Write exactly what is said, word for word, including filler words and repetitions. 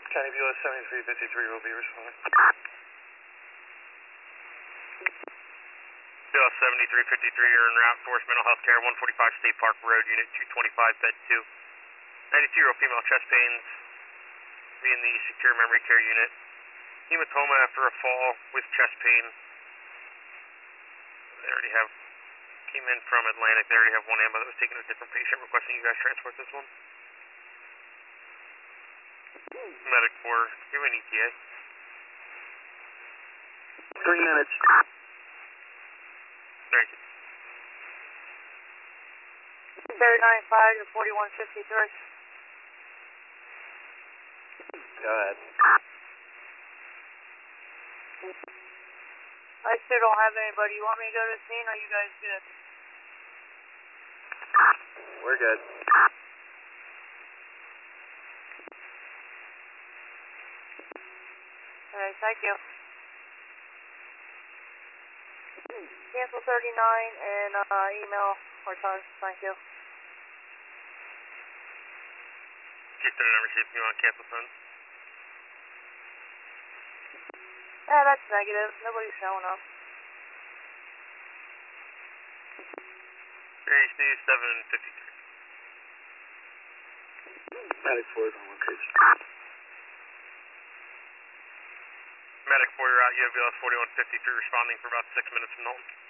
County B L S seventy-three fifty-three will be responding. B L S seventy-three fifty-three, you're en route towards mental health care, one forty-five State Park Road, Unit two twenty-five, Bed two. ninety-two-year-old female chest pains, being the secure memory care unit. Hematoma after a fall with chest pain. They already have, came in from Atlantic, they already have one ambo that was taking a different patient, requesting you guys transport this one. Medic for, give me an E T A. Three minutes. Thank you. thirty-nine five to forty-one fifty-three. Go ahead. I still don't have anybody. You want me to go to the scene or are you guys good? We're good. Alright, thank you. Cancel thirty-nine and uh, email Horton. Thank you. Case thirty-nine received, you want to cancel phone? Yeah, that's negative. Nobody's showing up. Three C seven fifty-three. Medic four is on location. Medic four, you're out, U V L S forty-one fifty-three, responding for about six minutes from Knowlton.